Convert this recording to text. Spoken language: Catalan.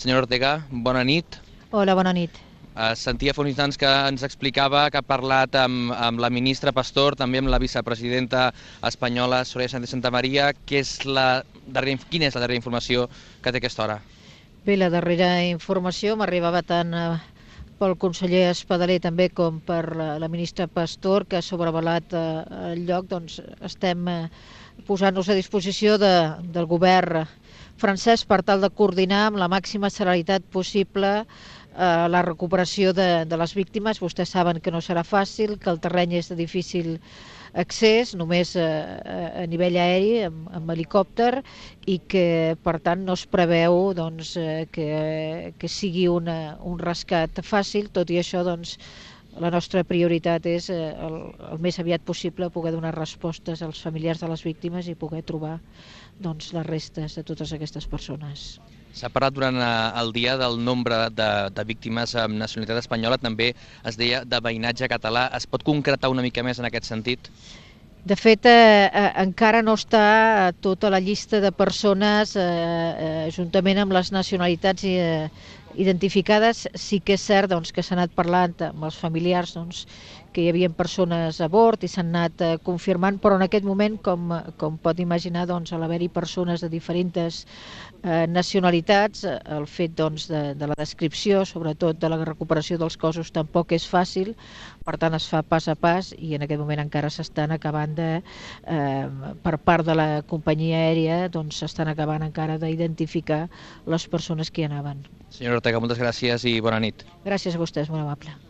Senyor Ortega, bona nit. Hola, bona nit. Sentia fa uns instants que ens explicava que ha parlat amb la ministra Pastor, també amb la vicepresidenta espanyola Soraya Sáenz de Santamaría. Quina és la darrera informació que té a aquesta hora? Bé, la darrera informació m'arribava tant pel conseller Espadaler també com per la ministra Pastor, que ha sobrevolat el lloc. Doncs estem posant-nos a disposició del govern francès per tal de coordinar amb la màxima celeritat possible la recuperació de les víctimes. Vostès saben que no serà fàcil, que el terreny és de difícil accés, només a nivell aeri, amb helicòpter, i que per tant no es preveu que sigui un rescat fàcil. Tot i això, la nostra prioritat és el més aviat possible poder donar respostes als familiars de les víctimes i poder trobar les restes de totes aquestes persones. S'ha parlat durant el dia del nombre de víctimes amb nacionalitat espanyola, també es deia de veïnatge català. Es pot concretar una mica més en aquest sentit? De fet, encara no està tota la llista de persones juntament amb les nacionalitats identificades. Sí que és cert que s'ha anat parlant amb els familiars que hi havia persones a bord i s'han anat confirmant, però en aquest moment, com pot imaginar, a l'haver-hi persones de diferents nacionalitats, el fet de la descripció, sobretot de la recuperació dels cossos, tampoc és fàcil. Per tant, es fa pas a pas i en aquest moment encara s'estan acabant per part de la companyia aèria, s'estan acabant encara d'identificar les persones que hi anaven. Senyor Ortega, moltes gràcies i bona nit. Gràcies a vostès, molt amable.